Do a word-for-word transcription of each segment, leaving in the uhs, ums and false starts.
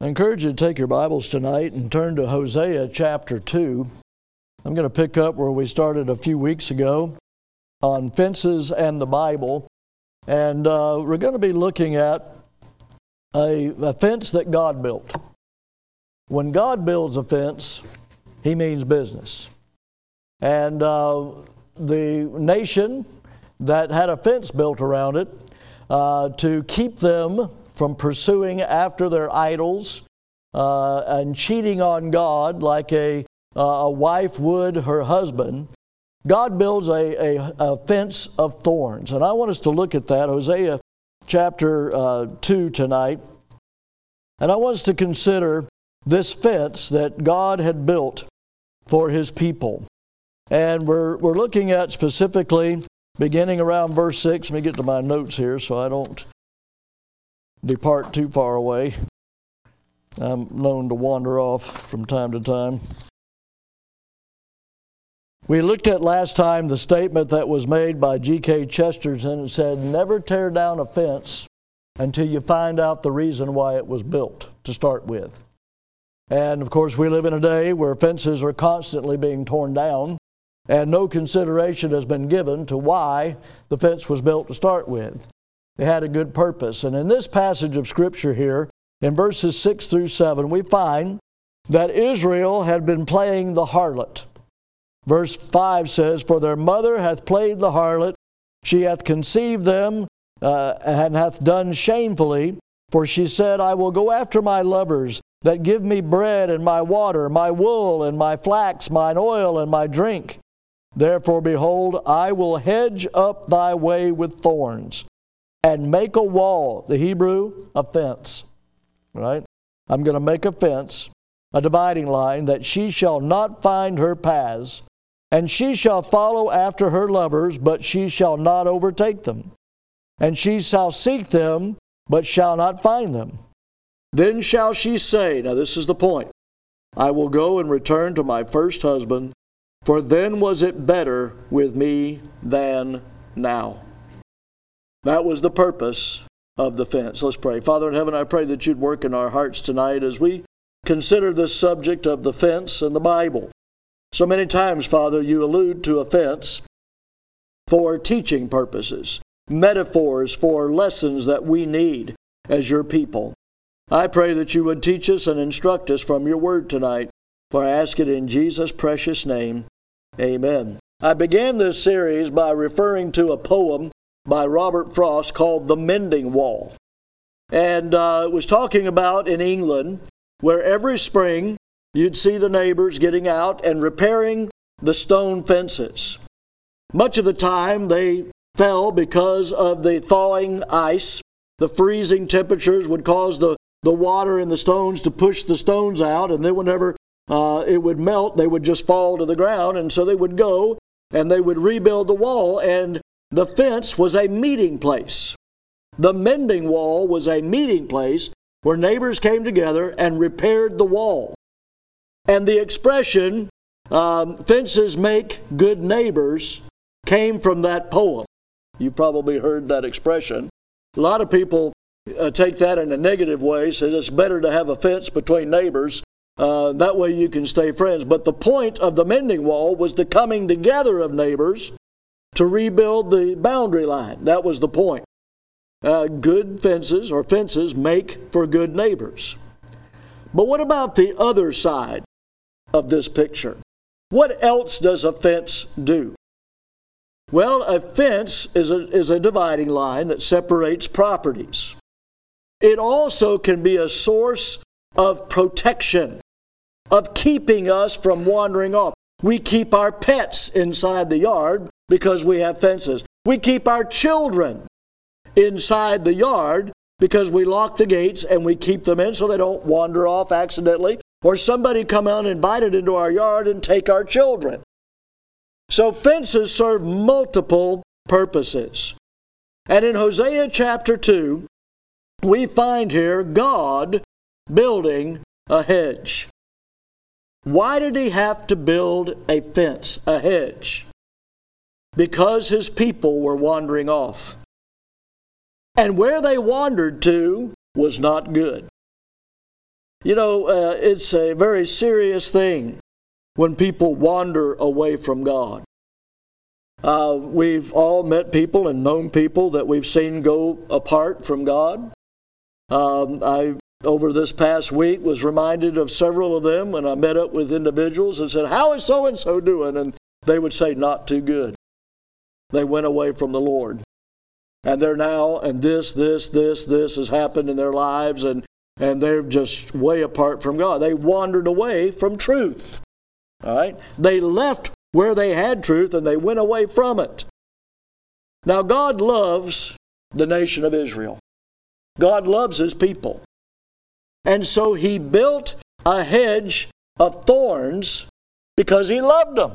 I encourage you to take your Bibles tonight and turn to Hosea chapter two. I'm going to pick up where we started a few weeks ago on fences and the Bible. And uh, we're going to be looking at a, a fence that God built. When God builds a fence, He means business. And uh, the nation that had a fence built around it uh, to keep them from pursuing after their idols uh, and cheating on God like a, uh, a wife would her husband, God builds a, a, a fence of thorns. And I want us to look at that, Hosea chapter uh, two tonight. And I want us to consider this fence that God had built for His people. And we're, we're looking at specifically beginning around verse six. Let me get to my notes here so I don't depart too far away. I'm known to wander off from time to time. We looked at last time the statement that was made by G K Chesterton. It said, never tear down a fence until you find out the reason why it was built to start with. And of course we live in a day where fences are constantly being torn down and no consideration has been given to why the fence was built to start with. It had a good purpose. And in this passage of Scripture here, in verses six through seven, we find that Israel had been playing the harlot. Verse five says, for their mother hath played the harlot, she hath conceived them, uh, and hath done shamefully. For she said, I will go after my lovers, that give me bread and my water, my wool and my flax, mine oil and my drink. Therefore, behold, I will hedge up thy way with thorns, and make a wall, the Hebrew, a fence, right? I'm going to make a fence, a dividing line, that she shall not find her paths, and she shall follow after her lovers, but she shall not overtake them. And she shall seek them, but shall not find them. Then shall she say, now this is the point, I will go and return to my first husband, for then was it better with me than now. That was the purpose of the fence. Let's pray. Father in heaven, I pray that you'd work in our hearts tonight as we consider this subject of the fence and the Bible. So many times, Father, you allude to a fence for teaching purposes, metaphors for lessons that we need as your people. I pray that you would teach us and instruct us from your word tonight, for I ask it in Jesus' precious name. Amen. I began this series by referring to a poem by Robert Frost called The Mending Wall. And uh, it was talking about in England where every spring you'd see the neighbors getting out and repairing the stone fences. Much of the time they fell because of the thawing ice. The freezing temperatures would cause the, the water in the stones to push the stones out, and then whenever uh, it would melt, they would just fall to the ground, and so they would go and they would rebuild the wall, and the fence was a meeting place. The mending wall was a meeting place where neighbors came together and repaired the wall. And the expression, um, fences make good neighbors, came from that poem. You've probably heard that expression. A lot of people uh, take that in a negative way, says it's better to have a fence between neighbors. Uh, that way you can stay friends. But the point of the mending wall was the coming together of neighbors to rebuild the boundary line. That was the point. Uh, good fences or fences make for good neighbors. But what about the other side of this picture? What else does a fence do? Well, a fence is a, is a dividing line that separates properties. It also can be a source of protection, of keeping us from wandering off. We keep our pets inside the yard because we have fences. We keep our children inside the yard because we lock the gates and we keep them in so they don't wander off accidentally, or somebody come out and invite it into our yard and take our children. So fences serve multiple purposes. And in Hosea chapter two, we find here God building a hedge. Why did he have to build a fence, a hedge? Because his people were wandering off. And where they wandered to was not good. You know, uh, it's a very serious thing when people wander away from God. Uh, we've all met people and known people that we've seen go apart from God. Um, I, over this past week, was reminded of several of them when I met up with individuals and said, "How is so-and-so doing?" And they would say, "Not too good." They went away from the Lord. And they're now, and this, this, this, this has happened in their lives, and, and they're just way apart from God. They wandered away from truth. All right? They left where they had truth, and they went away from it. Now, God loves the nation of Israel. God loves His people. And so He built a hedge of thorns because He loved them.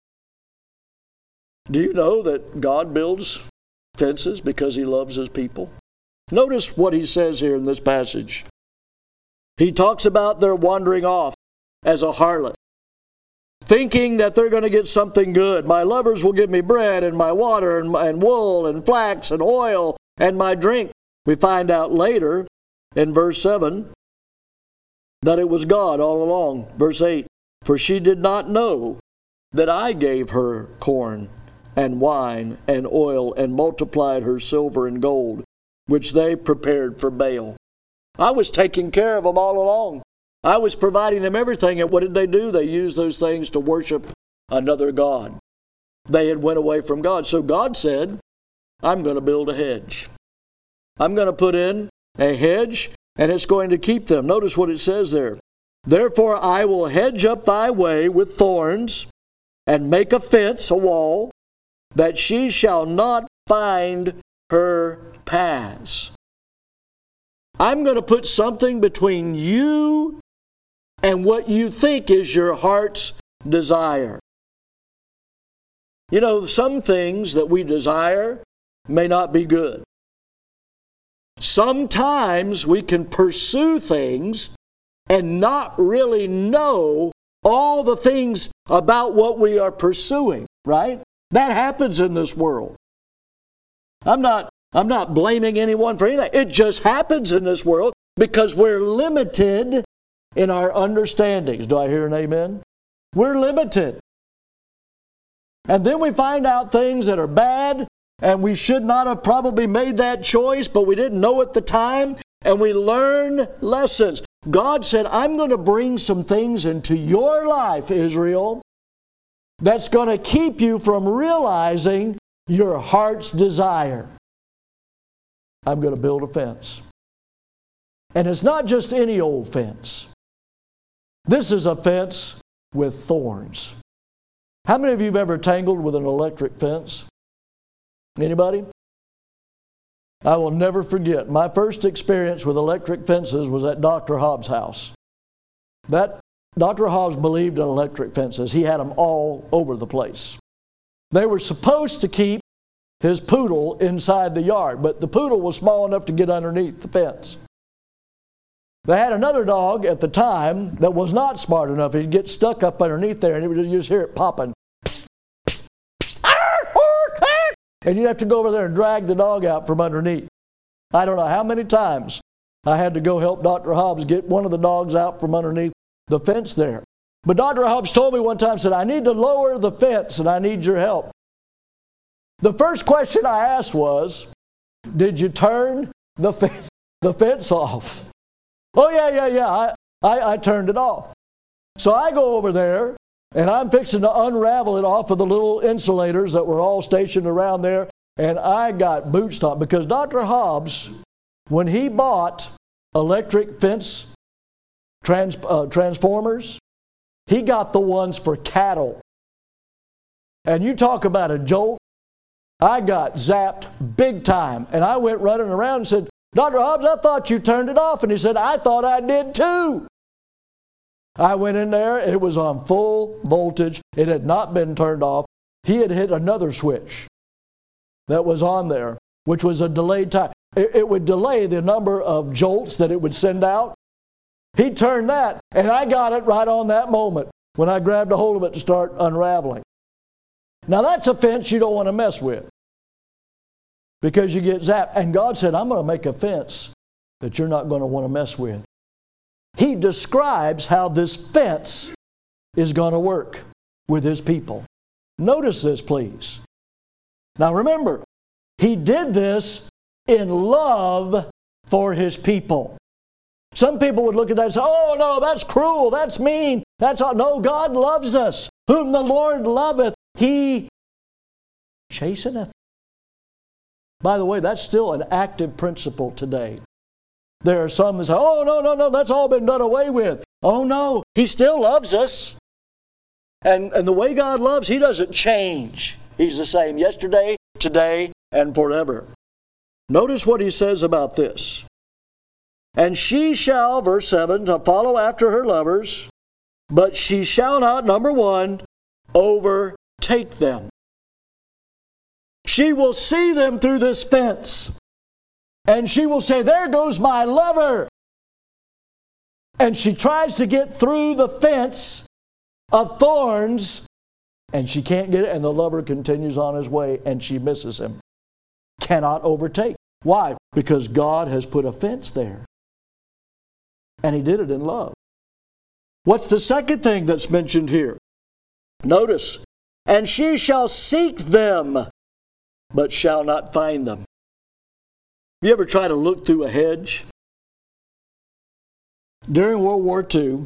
Do you know that God builds fences because He loves His people? Notice what He says here in this passage. He talks about their wandering off as a harlot, thinking that they're going to get something good. My lovers will give me bread and my water and, and wool and flax and oil and my drink. We find out later in verse seven that it was God all along. Verse eight, for she did not know that I gave her corn and wine and oil and multiplied her silver and gold, which they prepared for Baal. I was taking care of them all along. I was providing them everything. And what did they do? They used those things to worship another god. They had went away from God. So God said, I'm going to build a hedge. I'm going to put in a hedge, and it's going to keep them. Notice what it says there. Therefore I will hedge up thy way with thorns, and make a fence, a wall, that she shall not find her paths. I'm going to put something between you and what you think is your heart's desire. You know, some things that we desire may not be good. Sometimes we can pursue things and not really know all the things about what we are pursuing, right? That happens in this world. I'm not, I'm not blaming anyone for anything. It just happens in this world because we're limited in our understandings. Do I hear an amen? We're limited. And then we find out things that are bad, and we should not have probably made that choice, but we didn't know at the time, and we learn lessons. God said, I'm going to bring some things into your life, Israel, that's going to keep you from realizing your heart's desire. I'm going to build a fence. And it's not just any old fence. This is a fence with thorns. How many of you have ever tangled with an electric fence? Anybody? I will never forget. My first experience with electric fences was at Doctor Hobbs' house. That Doctor Hobbs believed in electric fences. He had them all over the place. They were supposed to keep his poodle inside the yard, but the poodle was small enough to get underneath the fence. They had another dog at the time that was not smart enough. He'd get stuck up underneath there, and you would just hear it popping. And you'd have to go over there and drag the dog out from underneath. I don't know how many times I had to go help Doctor Hobbs get one of the dogs out from underneath the fence there. But Doctor Hobbs told me one time, said, I need to lower the fence and I need your help. The first question I asked was, did you turn the, f- the fence off? Oh, yeah, yeah, yeah, I, I, I turned it off. So I go over there, and I'm fixing to unravel it off of the little insulators that were all stationed around there, and I got boot stomped because Doctor Hobbs, when he bought electric fence trans, uh, transformers, he got the ones for cattle. And you talk about a jolt, I got zapped big time. And I went running around and said, Doctor Hobbs, I thought you turned it off. And he said, I thought I did too. I went in there, it was on full voltage. It had not been turned off. He had hit another switch that was on there, which was a delayed time. It, it would delay the number of jolts that it would send out. He turned that, and I got it right on that moment when I grabbed a hold of it to start unraveling. Now that's a fence you don't want to mess with because you get zapped. And God said, I'm going to make a fence that you're not going to want to mess with. he describes how this fence is going to work with his people. Notice this, please. Now remember, he did this in love for his people. Some people would look at that and say, oh no, that's cruel, that's mean, that's all. No, God loves us. Whom the Lord loveth, he chasteneth. By the way, that's still an active principle today. There are some that say, oh no, no, no, that's all been done away with. Oh no, he still loves us. And, and the way God loves, he doesn't change. He's the same yesterday, today, and forever. Notice what he says about this. And she shall, verse seven, to follow after her lovers, but she shall not, number one, overtake them. She will see them through this fence, and she will say, there goes my lover. And she tries to get through the fence of thorns, and she can't get it, and the lover continues on his way, and she misses him. Cannot overtake. Why? Because God has put a fence there. And he did it in love. What's the second thing that's mentioned here? Notice, and she shall seek them, but shall not find them. You ever try to look through a hedge? During World War Two,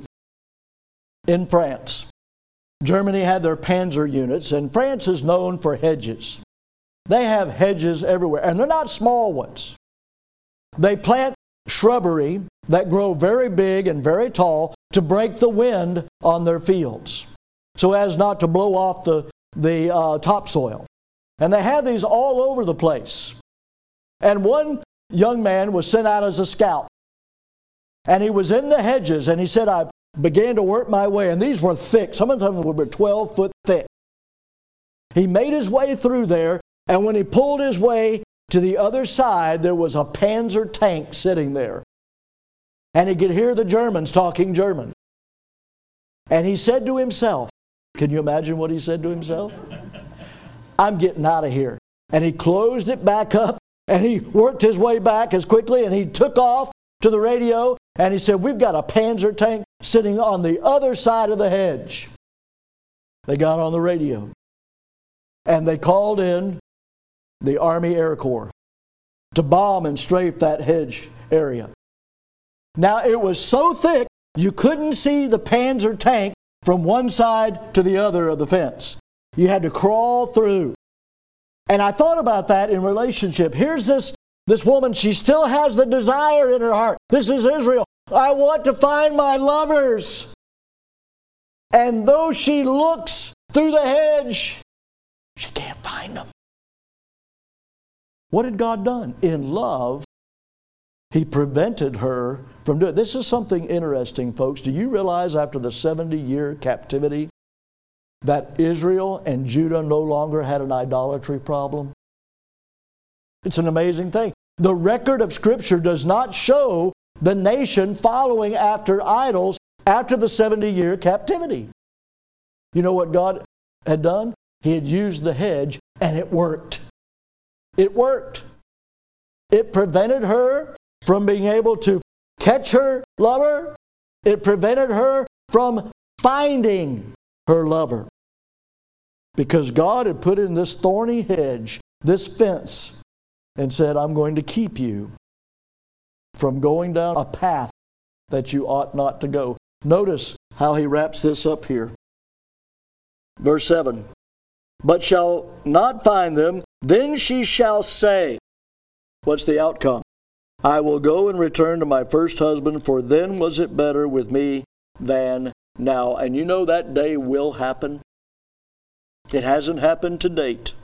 in France, Germany had their Panzer units, and France is known for hedges. They have hedges everywhere, and they're not small ones. They plant shrubbery that grow very big and very tall to break the wind on their fields, so as not to blow off the, the uh, topsoil. And they have these all over the place. And one young man was sent out as a scout. And he was in the hedges, and he said, I began to work my way, and these were thick. Some of them were twelve foot thick. He made his way through there, and when he pulled his way to the other side, there was a Panzer tank sitting there. And he could hear the Germans talking German. And he said to himself, can you imagine what he said to himself? I'm getting out of here. And he closed it back up, and he worked his way back as quickly, and he took off to the radio, and he said, we've got a Panzer tank sitting on the other side of the hedge. They got on the radio, and they called in the Army Air Corps to bomb and strafe that hedge area. Now, it was so thick, you couldn't see the Panzer tank from one side to the other of the fence. You had to crawl through. And I thought about that in relationship. Here's this, this woman, she still has the desire in her heart. This is Israel. I want to find my lovers. And though she looks through the hedge, she can't find them. What had God done? In love, he prevented her from doing it. This is something interesting, folks. Do you realize after the seventy-year captivity that Israel and Judah no longer had an idolatry problem? It's an amazing thing. The record of Scripture does not show the nation following after idols after the seventy-year captivity. You know what God had done? He had used the hedge, and it worked. It worked. It prevented her from being able to catch her lover. It prevented her from finding her lover. Because God had put in this thorny hedge, this fence, and said, I'm going to keep you from going down a path that you ought not to go. Notice how he wraps this up here. Verse seven, but shall not find them, then she shall say, what's the outcome? I will go and return to my first husband, for then was it better with me than now. And you know that day will happen. It hasn't happened to date.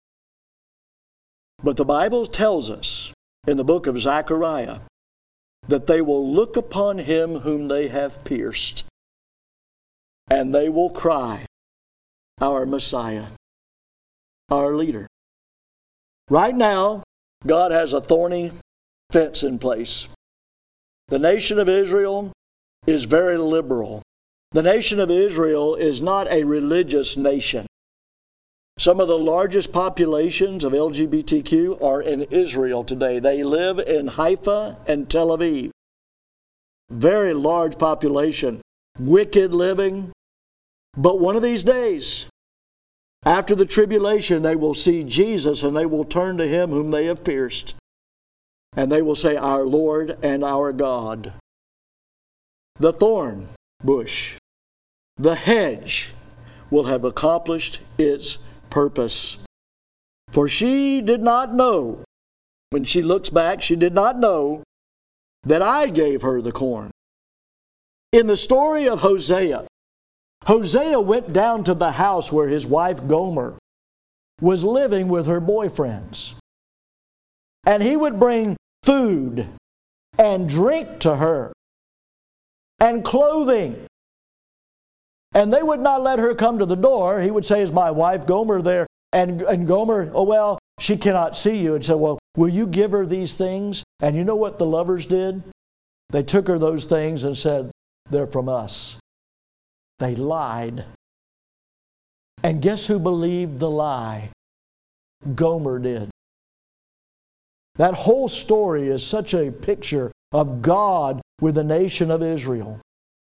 But the Bible tells us in the book of Zechariah that they will look upon him whom they have pierced, and they will cry, our Messiah, our leader. Right now, God has a thorny fence in place. The nation of Israel is very liberal. The nation of Israel is not a religious nation. Some of the largest populations of L G B T Q are in Israel today. They live in Haifa and Tel Aviv. very large population, wicked living. But one of these days, after the tribulation, they will see Jesus and they will turn to Him whom they have pierced. And they will say, our Lord and our God. The thorn bush, the hedge, will have accomplished its purpose. For she did not know, when she looks back, she did not know that I gave her the corn. In the story of Hosea, Hosea went down to the house where his wife Gomer was living with her boyfriends. And he would bring food and drink to her and clothing. And they would not let her come to the door. He would say, is my wife Gomer there? And, and Gomer, oh well, she cannot see you. And said, well, will you give her these things? And you know what the lovers did? They took her those things and said, they're from us. They lied. And guess who believed the lie? Gomer did. That whole story is such a picture of God with the nation of Israel.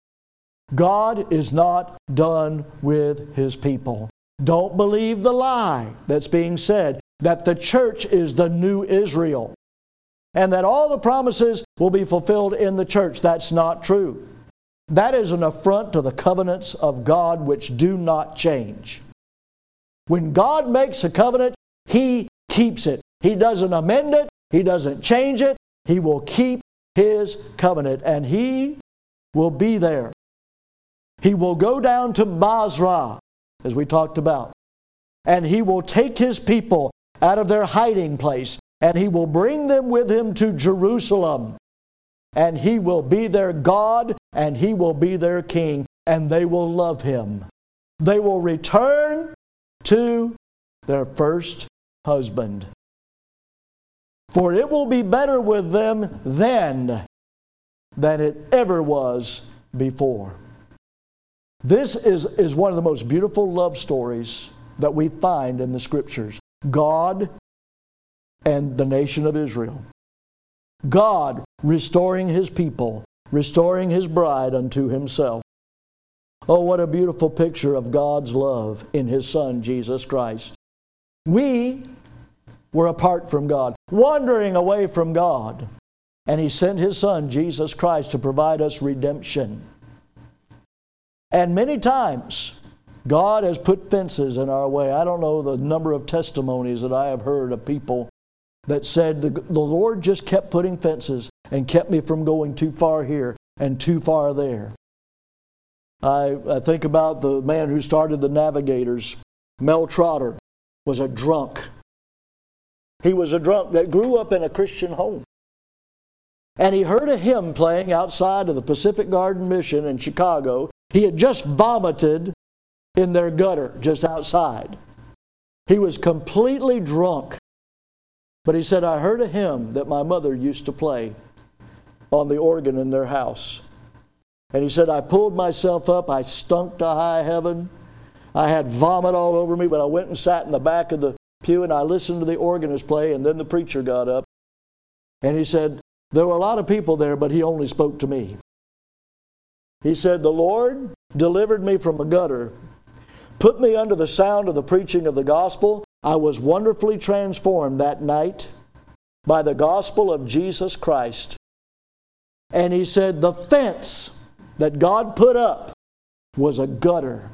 God is not done with His people. Don't believe the lie that's being said that the church is the new Israel and that all the promises will be fulfilled in the church. That's not true. That is an affront to the covenants of God which do not change. When God makes a covenant, He keeps it. He doesn't amend it. He doesn't change it. He will keep His covenant, and He will be there. He will go down to Basra, as we talked about, and He will take His people out of their hiding place, and He will bring them with Him to Jerusalem, and He will be their God, and He will be their King, and they will love Him. They will return to their first husband. For it will be better with them then than it ever was before. This is, is one of the most beautiful love stories that we find in the Scriptures. God and the nation of Israel. God restoring His people, restoring His bride unto Himself. Oh, what a beautiful picture of God's love in His Son, Jesus Christ. We were apart from God, wandering away from God. And He sent His Son, Jesus Christ, to provide us redemption. And many times, God has put fences in our way. I don't know the number of testimonies that I have heard of people that said, the, the Lord just kept putting fences and kept me from going too far here and too far there. I, I think about the man who started the Navigators. Mel Trotter was a drunk. He was a drunk that grew up in a Christian home. And he heard a hymn playing outside of the Pacific Garden Mission in Chicago. He had just vomited in their gutter just outside. He was completely drunk. But he said, I heard a hymn that my mother used to play on the organ in their house. And he said, I pulled myself up. I stunk to high heaven. I had vomit all over me, but I went and sat in the back of the pew and I listened to the organist play, and then the preacher got up. And he said, there were a lot of people there, but he only spoke to me. He said, the Lord delivered me from a gutter, put me under the sound of the preaching of the gospel. I was wonderfully transformed that night by the gospel of Jesus Christ. And he said, the fence that God put up was a gutter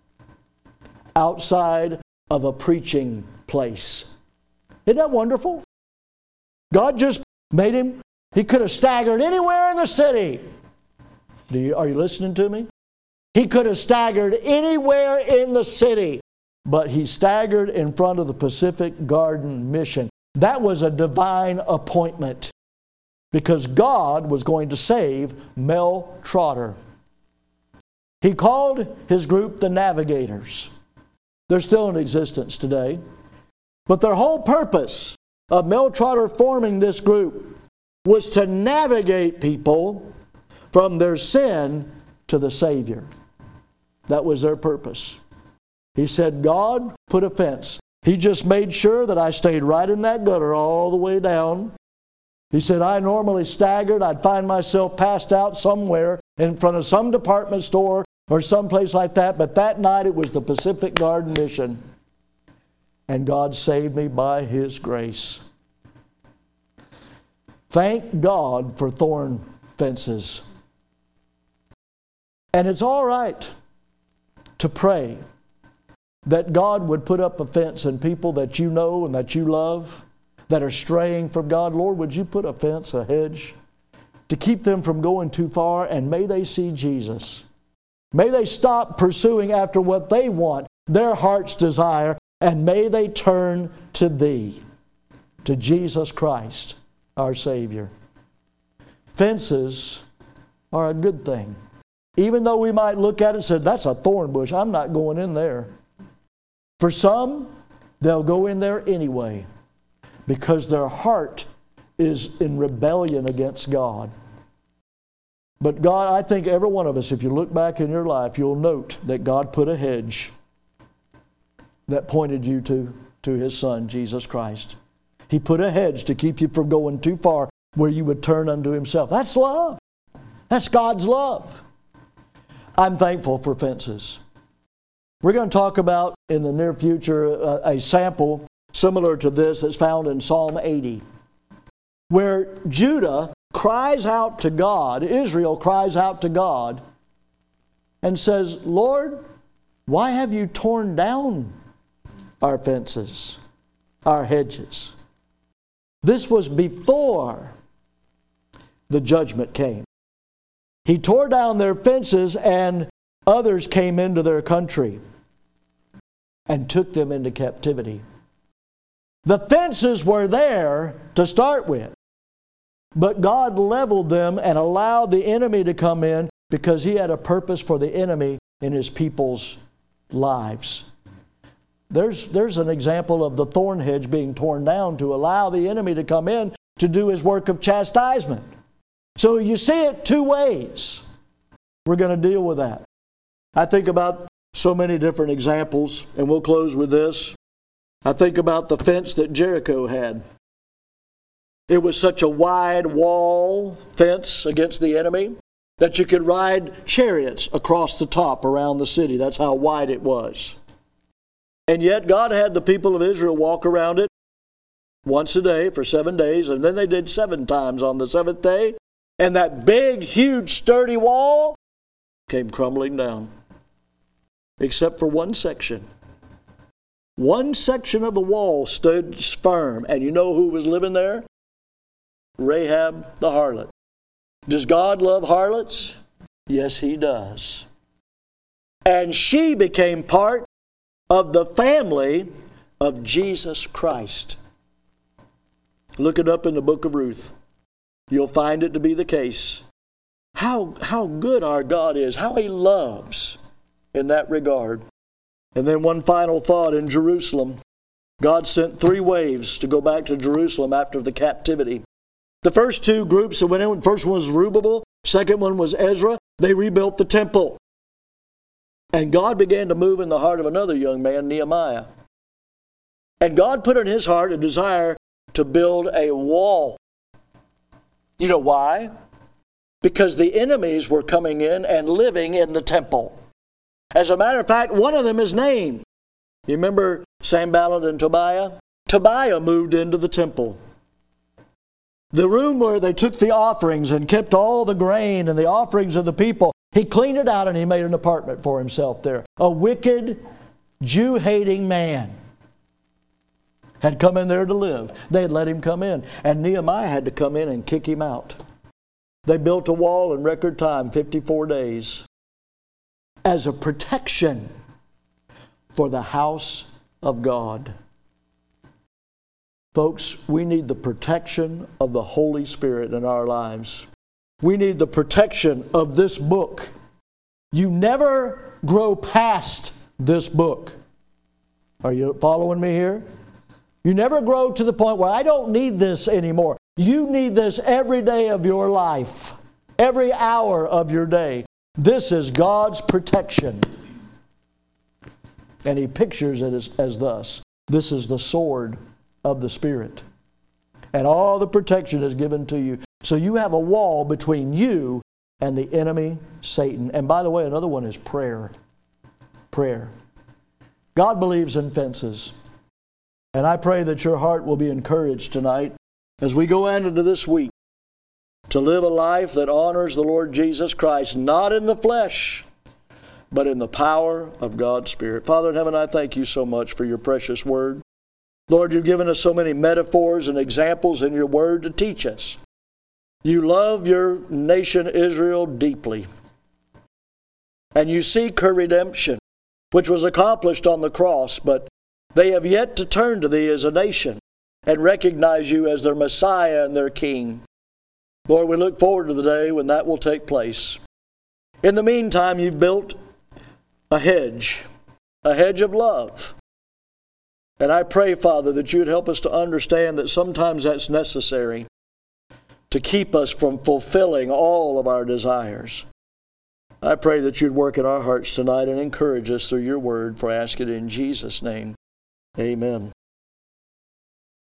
outside of a preaching place. Isn't that wonderful? God just made him, he could have staggered anywhere in the city. Do you, are you listening to me? He could have staggered anywhere in the city, but he staggered in front of the Pacific Garden Mission. That was a divine appointment because God was going to save Mel Trotter. He called his group the Navigators. They're still in existence today. But their whole purpose of Mel Trotter forming this group was to navigate people from their sin to the Savior. That was their purpose. He said, God put a fence. He just made sure that I stayed right in that gutter all the way down. He said, I normally staggered. I'd find myself passed out somewhere in front of some department store or someplace like that. But that night it was the Pacific Garden Mission. And God saved me by His grace. Thank God for thorn fences. And it's all right to pray that God would put up a fence and people that you know and that you love that are straying from God, Lord, would you put a fence, a hedge, to keep them from going too far, and may they see Jesus. May they stop pursuing after what they want, their heart's desire, and may they turn to Thee, to Jesus Christ, our Savior. Fences are a good thing. Even though we might look at it and say, that's a thorn bush, I'm not going in there. For some, they'll go in there anyway because their heart is in rebellion against God. But God, I think every one of us, if you look back in your life, you'll note that God put a hedge that pointed you to, to His Son, Jesus Christ. He put a hedge to keep you from going too far where you would turn unto Himself. That's love. That's God's love. I'm thankful for fences. We're going to talk about in the near future a, a sample similar to this that's found in Psalm eighty, where Judah cries out to God, Israel cries out to God, and says, Lord, why have you torn down our fences, our hedges? This was before the judgment came. He tore down their fences and others came into their country and took them into captivity. The fences were there to start with, but God leveled them and allowed the enemy to come in because He had a purpose for the enemy in His people's lives. There's, there's an example of the thorn hedge being torn down to allow the enemy to come in to do his work of chastisement. So you see it two ways. We're going to deal with that. I think about so many different examples, and we'll close with this. I think about the fence that Jericho had. It was such a wide wall fence against the enemy that you could ride chariots across the top around the city. That's how wide it was. And yet God had the people of Israel walk around it once a day for seven days, and then they did seven times on the seventh day. And that big, huge, sturdy wall came crumbling down. Except for one section. One section of the wall stood firm. And you know who was living there? Rahab the harlot. Does God love harlots? Yes, He does. And she became part of the family of Jesus Christ. Look it up in the book of Ruth. You'll find it to be the case. How, how good our God is, how He loves in that regard. And then one final thought in Jerusalem. God sent three waves to go back to Jerusalem after the captivity. The first two groups that went in, the first one was Zerubbabel, second one was Ezra. They rebuilt the temple. And God began to move in the heart of another young man, Nehemiah. And God put in his heart a desire to build a wall. You know why? Because the enemies were coming in and living in the temple. As a matter of fact, one of them is named. You remember Sanballat and Tobiah? Tobiah moved into the temple. The room where they took the offerings and kept all the grain and the offerings of the people, he cleaned it out and he made an apartment for himself there. A wicked, Jew-hating man had come in there to live. They had let him come in. And Nehemiah had to come in and kick him out. They built a wall in record time, fifty-four days, as a protection for the house of God. Folks, we need the protection of the Holy Spirit in our lives. We need the protection of this book. You never grow past this book. Are you following me here? You never grow to the point where I don't need this anymore. You need this every day of your life, every hour of your day. This is God's protection. And He pictures it as, as thus. This is the sword of the Spirit. and all the protection is given to you. So you have a wall between you and the enemy, Satan. And by the way, another one is prayer. Prayer. God believes in fences. And I pray that your heart will be encouraged tonight as we go into this week to live a life that honors the Lord Jesus Christ, not in the flesh, but in the power of God's Spirit. Father in heaven, I thank you so much for your precious word. Lord, you've given us so many metaphors and examples in your word to teach us. You love your nation Israel deeply. And you seek her redemption, which was accomplished on the cross, but they have yet to turn to thee as a nation and recognize you as their Messiah and their King. Lord, we look forward to the day when that will take place. In the meantime, you've built a hedge, a hedge of love. And I pray, Father, that you'd help us to understand that sometimes that's necessary to keep us from fulfilling all of our desires. I pray that you'd work in our hearts tonight and encourage us through your word, for I ask it in Jesus' name. Amen.